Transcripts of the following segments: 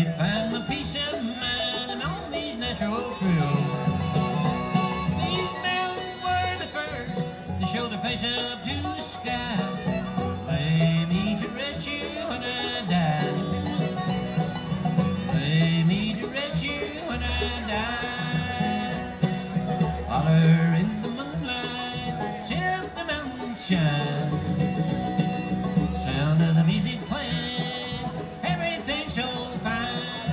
me find my peace of mind and all these natural thrills. These mountains were the first to show their face up to the sky. Lay me to rest you when I die. Lay me to rest you when I die. Holler in the moonlight, ship the mountain shine. Sound of the music playing, everything so fine.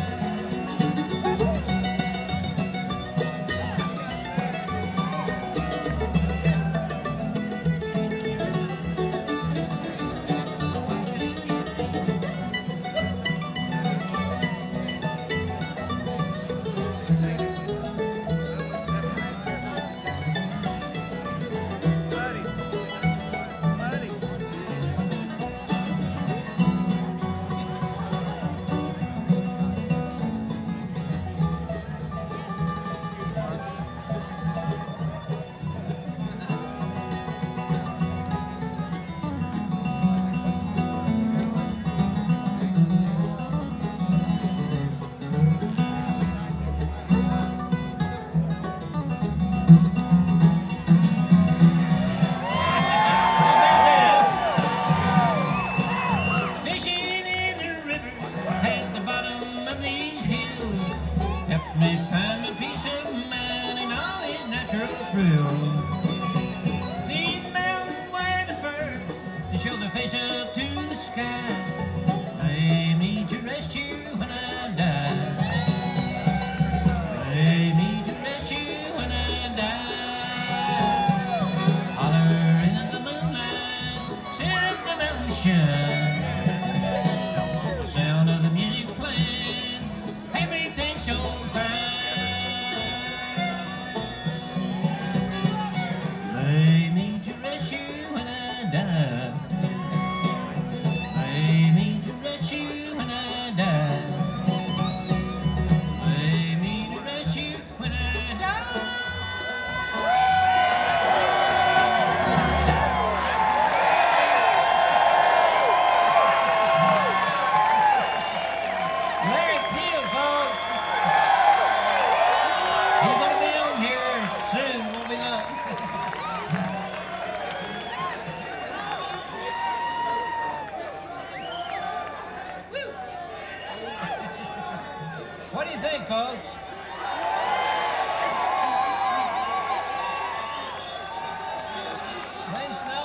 Fishing in the river at the bottom of these hills helps me find my peace of mind and all its natural thrills. These mountains were the first to show their face up to the sky. Lay me to rest you when I die. Lay me to rest you when I die. Holler into the moonlight, set the mountain shine. The sound of the music playing, everything so fine. Lay me to rest you when I die. Lay me to rest you when I die. Lay me to rest you when I die. Larry Peel, folks. He's gonna be on here soon. Won't be long. What do you think, folks? Rain, snow?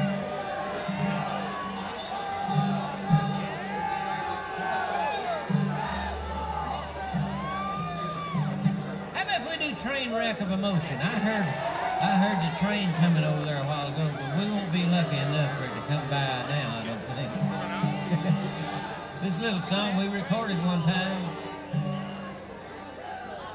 How about if we do Train Wreck of Emotion? I heard the train coming over there a while ago, but we won't be lucky enough for it to come by now, I don't think. This little song we recorded one time.